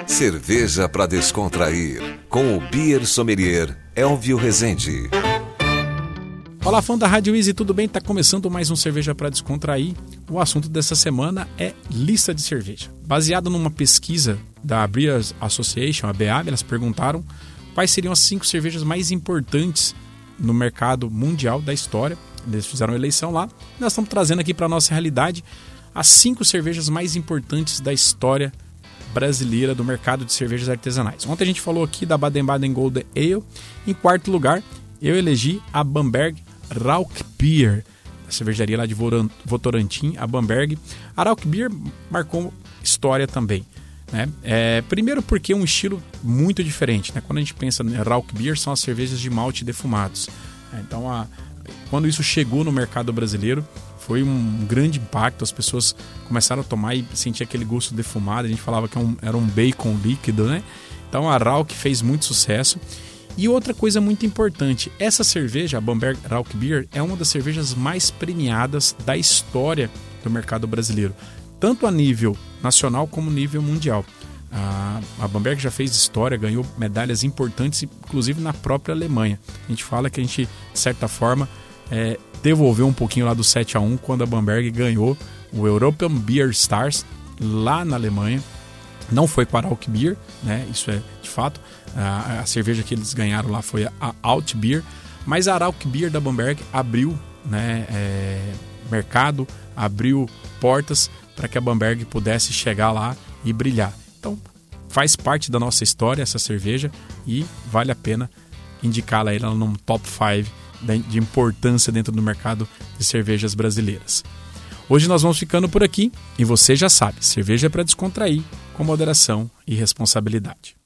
Cerveja para descontrair, com o Beer Sommelier Elvio Rezende. Olá, fã da Rádio Easy, tudo bem? Tá começando mais um Cerveja para Descontrair. O assunto dessa semana é lista de cerveja. Baseado numa pesquisa da Brewers Association, a BAB, elas perguntaram quais seriam as 5 cervejas mais importantes no mercado mundial da história. Eles fizeram uma eleição lá. Nós estamos trazendo aqui para a nossa realidade as 5 cervejas mais importantes da história brasileira do mercado de cervejas artesanais. Ontem a gente falou aqui da Baden-Baden Golden Ale. Em quarto lugar, eu elegi a Bamberg Rauch Beer, a cervejaria lá de Votorantim, a Bamberg. A Rauch Beer marcou história também, né? Primeiro porque é um estilo muito diferente, né? Quando a gente pensa em Rauch Beer, são as cervejas de malte defumados. Então, quando isso chegou no mercado brasileiro, foi um grande impacto. As pessoas começaram a tomar e sentir aquele gosto defumado. A gente falava que era um bacon líquido, né? Então a Rauch fez muito sucesso. E outra coisa muito importante, essa cerveja, a Bamberg Rauch Beer, é uma das cervejas mais premiadas da história do mercado brasileiro, tanto a nível nacional como nível mundial. A Bamberg já fez história, ganhou medalhas importantes, inclusive na própria Alemanha. A gente fala que a gente, de certa forma, devolveu um pouquinho lá do 7-1 quando a Bamberg ganhou o European Beer Stars lá na Alemanha. Não foi com a Rauch Beer, né? Isso é de fato. A cerveja que eles ganharam lá foi a Alt Beer, mas a Rauch Beer da Bamberg abriu, né, mercado, abriu portas para que a Bamberg pudesse chegar lá e brilhar. Então faz parte da nossa história essa cerveja e vale a pena indicá-la aí num top 5 de importância dentro do mercado de cervejas brasileiras. Hoje nós vamos ficando por aqui e você já sabe, cerveja é para descontrair, com moderação e responsabilidade.